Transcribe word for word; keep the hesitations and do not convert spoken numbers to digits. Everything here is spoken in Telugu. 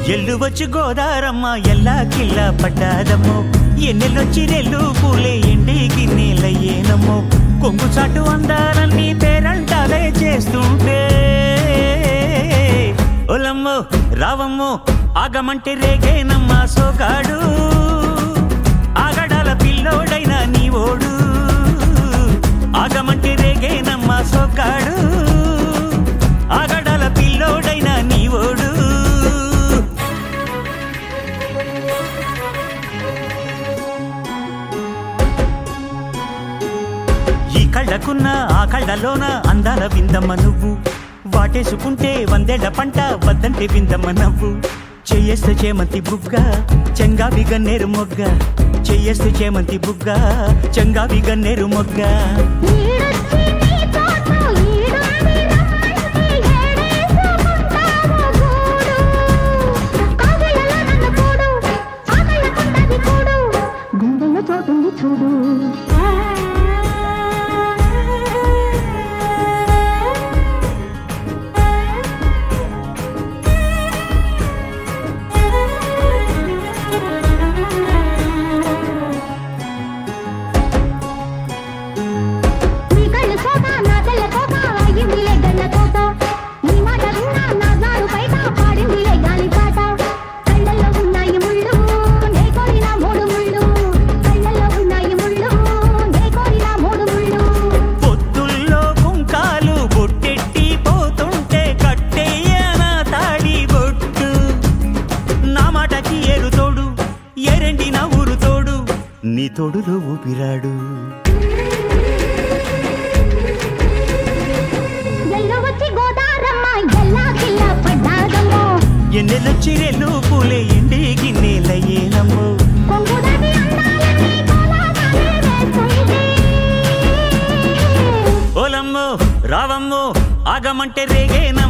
ఎల్లు వచ్చి గోదారమ్మ ఎల్లా కిల్లా పడ్డాదమ్మో ఎన్నెల్లొచ్చి రెల్లు పూలే ఎండికి నీళ్ళయ్యేనమ్మో కొంగు చాటు అందాలన్నీ పేరంటాలే చేస్తుంటే ఒలమ్మో రావమ్మో ఆగమంటే రేగేనమ్మా సోగాడు ఆగడాల పిల్లోడైనా నీ ఓడు ఆగమంటే రేగేనమ్మా సోగాడు ఆగడాల పిల్లోడైనా నీ ఓడు ఈ కళ్ళకున్న ఆ కళ్ళలోన అందాల విందమ్మ నువ్వు వాటేసుకుంటే వందేళ్ల పంట వద్దంటే విందమ్మ నవ్వు చెయ్యేస్తే చేమంతి బుగ్గ చెంగావి గన్నేరు మొగ్గ చెయ్యేస్తే చేమంతి బుగ్గ చెంగావి గన్నేరు మొగ్గ చూడు నీ తోడులో ఊపిరాడు ఎన్నెలొచ్చి రెల్లు పూలే ఎండికి నీళ్ళయ్యేనమ్మో ఓలమ్మో రావమ్మో ఆగమంటే రేగేనా